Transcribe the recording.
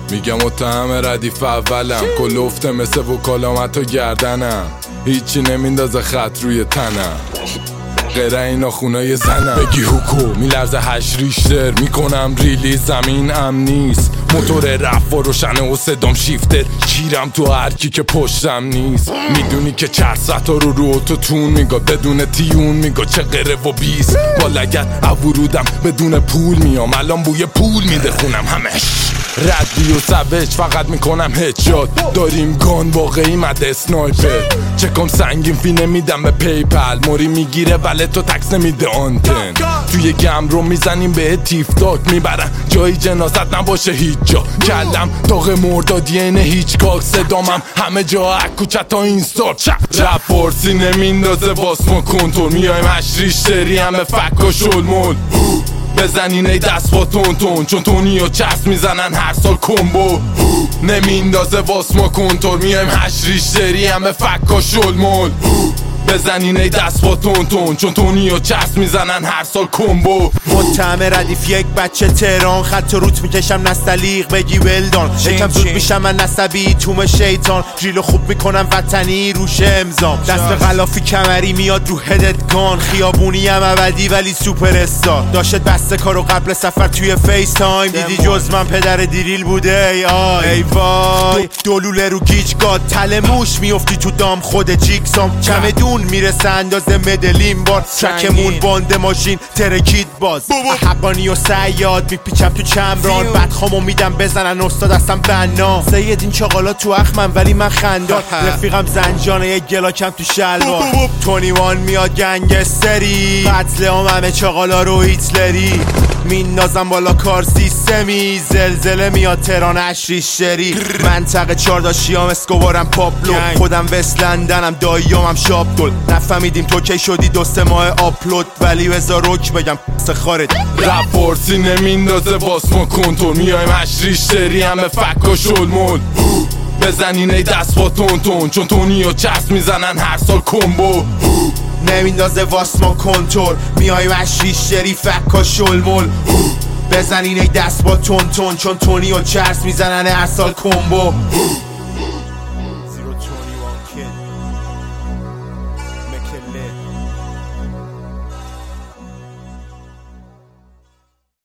میگم متهم ردیف اولم کلفته مثل وکالامت و گردنم هیچی نمیندازه خط روی تنم غیره اینا خونای زنم بگی هوکو میلرزه 8 ریشتر میکنم ریلی زمینم نیست موتور رفت و روشنه و صدام شیفتر کیرم تو هرکی که پشتم نیست میدونی که چرستا رو اتوتون میگا بدون تیون میگا چه غره و بیست با لگت ورودم بدون پول میام الان بوی پول میده خونم همش ردی و سوج فقط میکنم هدشات داریم گان واقعی مده اسنایپر چکم سنگین فی نمیدم به پیپل موری میگیره ولی تو تکس نمیده آنتن توی گم رو میزنیم به تیف تاک میبرن جایی جنازت نباشه هیچ جا کلم داغ مردادی اینه هیچ کاک صدامم همه جا اکوچت تا اینستا رپ فارسی نمیندازه واس ما کنتور میایم 8 ریشتری همه فک و شلمول بزنین ای دست با تون چون تونی و چسب میزنن هر سال کمبو نمیندازه واس ما کنتور میایم 8 ریشتری همه فک و شلمول بزنین ای دست با تون چون تونی و چسب میزنن هر سال کمبو متهم ردیف یک بچه تهران خط و روت میکشم نستلیق بگی ولدان یکم زود میشم من نسبی توم شیطان جیلو خوب میکنم وطنی روش امضام دست غلافی کمری میاد رو هدت گان خیابونی هم ابدی ولی سوپر استار داشت بسته کارو قبل سفر توی فیس تایم دیدی جز من پدر دیریل بوده ای وای دلوله رو گیج گاد تل موش میفتی تو دام خود جیکسام چمدون میرسه اندازه مدلین بار چکمون باند ماشین ترکید باز حقانی و سیاد میپیچم تو چمران بدخامو میدم بزنن استاد هستم بنا سید این چاقالا تو اخمم ولی من خندان رفیقم زنجانه یک گلاکم تو شلوار 21 میاد گنگستری قتل همه چاقالا رو هیتلری میندازم بالا کار سیستمی زلزله میاد تهران 8 ریشتری منطقه 4 شیام اسکوبارم پاپلو خودم وست لندنم داییامم شاب گل نفهمیدیم تو کی شدی 2-3 ماه آپلود ولی بذار روک بگم سخارت رپ فارسی نمیندازه واس ما کنتور میایم 8 ریشتری همه فک و شلمول بزنین ای دست با تون چون تونی و چسب میزنن هر سال کمبو نمیندازه واس ما کنتور میایم 8 ریشتری فک و شلمول بزنین ای دست با تون چون تونی و چرس میزنن هر سال کمبو